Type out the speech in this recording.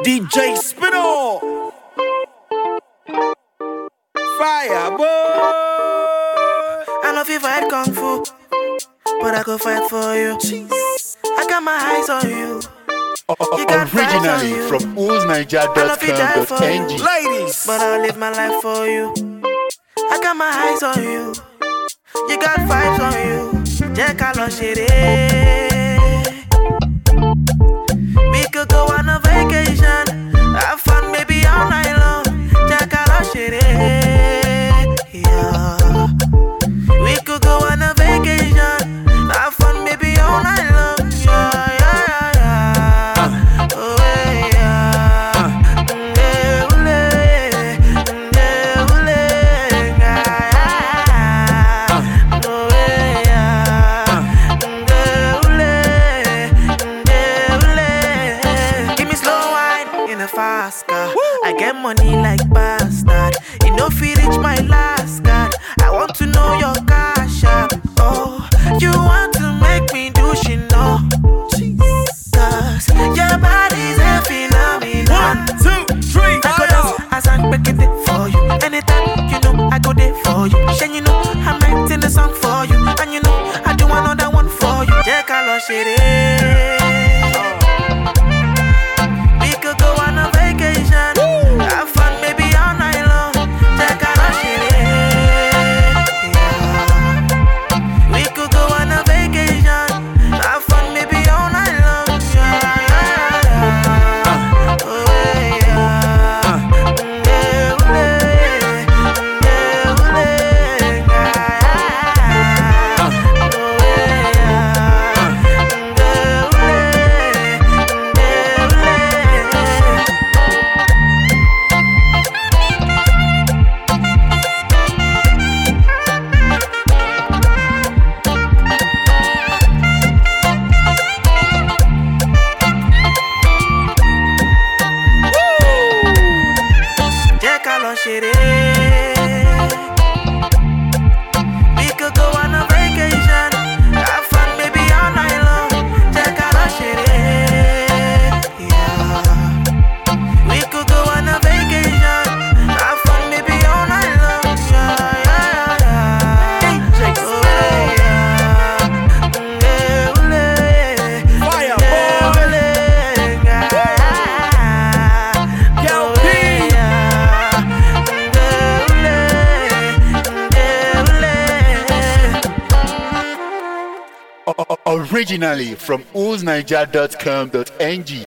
DJ Spino, Fire boy. I know if you fight Kung Fu, but I go fight for you. I got my eyes on you. You got Originally from oolsniger.com.ng. Ladies, but I'll live my life for you. I got my eyes on you. You got vibes on you. Jẹ́ ká lọ ṣeré. We could go on a vacation, have fun maybe all night long. Jẹ́ ká lọ ṣeré. Yeah. We could go on a vacation, have fun maybe all night long. Yeah, yeah, yeah. Oh, yeah. Give me slow wine in a fast car. I get money like bastard. You know if you reach my last card, I want to know your cash app. Oh, you want to make me do shit, no? Cause your body's a phenomenon. 1, 2, 3, I go dance as I'm breaking it for you. Anytime you know I go there for you. Then you know I'm writing the song for you. And you know I do another one for you. Jẹ́ ká lọ ṣeré. We could go on a vacation, have fun maybe all night long. Jẹ́ ká lọ ṣeré. Yeah. We could go on a vacation, have fun maybe all night long. Yeah, yeah, yeah. Oh, yeah. Jẹ́ ká lọ ṣeré. We could go on a vacation, have fun maybe all night long. Jẹ́ ká lọ ṣeré. Yeah. We could go on a vacation, have fun maybe all night long. Yeah, yeah, yeah. Oh, yeah. Fire boy. Gal P. Originally from oolsniger.com.ng.